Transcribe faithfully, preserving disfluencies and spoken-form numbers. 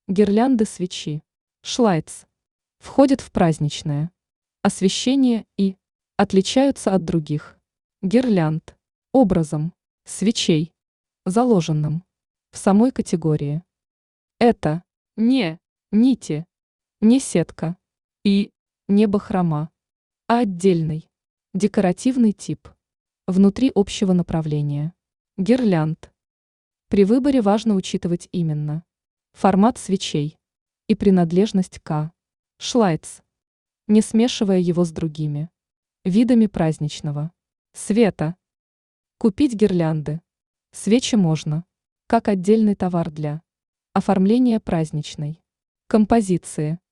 Гирлянды свечи. Шлайц. Входят в праздничное освещение и отличаются от других гирлянд образом свечей, заложенным в самой категории. Это не нити, не сетка и не бахрома, а отдельный декоративный тип внутри общего направления гирлянд. При выборе важно учитывать именно формат свечей и принадлежность к шлайц, не смешивая его с другими видами праздничного света. Купить гирлянды свечи можно как отдельный товар для оформления праздничной композиции.